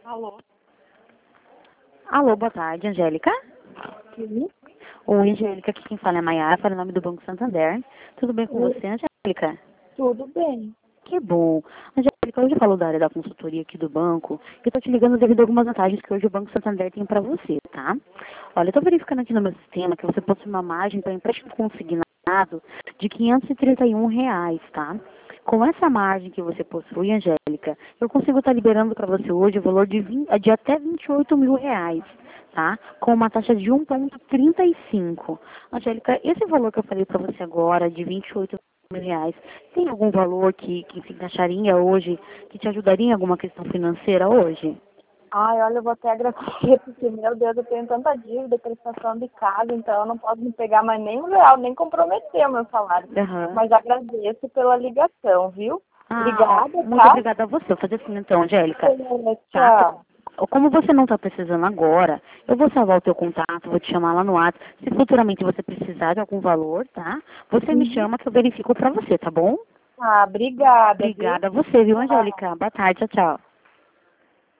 Alô? Alô, boa tarde, Angélica. Sim. Oi, Angélica, aqui quem fala é a Maiara, fala em nome do Banco Santander. Tudo bem com Oi, você, Angélica? tudo bem. Que bom. Angélica, hoje eu falo da área da consultoria aqui do banco e tô te ligando devido a algumas vantagens que hoje o Banco Santander tem para você, tá? Olha, eu tô verificando aqui no meu sistema que você possui uma margem para empréstimo consignado de R$ 531, tá? Com essa margem que você possui, Angélica, eu consigo estar liberando para você hoje o valor de até R$ 28.000, tá? Com uma taxa de 1,35. Angélica, esse valor que eu falei para você agora, de R$ 28.000, tem algum valor que se encaixaria hoje, que te ajudaria em alguma questão financeira hoje? Ai, olha, eu vou até agradecer, porque, meu Deus, eu tenho tanta dívida, prestação de casa, então eu não posso me pegar mais nem R$ 1, nem comprometer o meu salário. Aham. Mas agradeço pela ligação, viu? Ah, Obrigada, muito tá? obrigada a você. Vou fazer assim então, Angélica. Tá? Tchau. Como você não está precisando agora, eu vou salvar o teu contato, vou te chamar lá no WhatsApp. Se futuramente você precisar de algum valor, tá? Você me Uhum. chama que eu verifico para você, tá bom? Ah, obrigada, viu? Obrigada a você, viu, Tchau. Angélica? Boa tarde, tchau, tchau.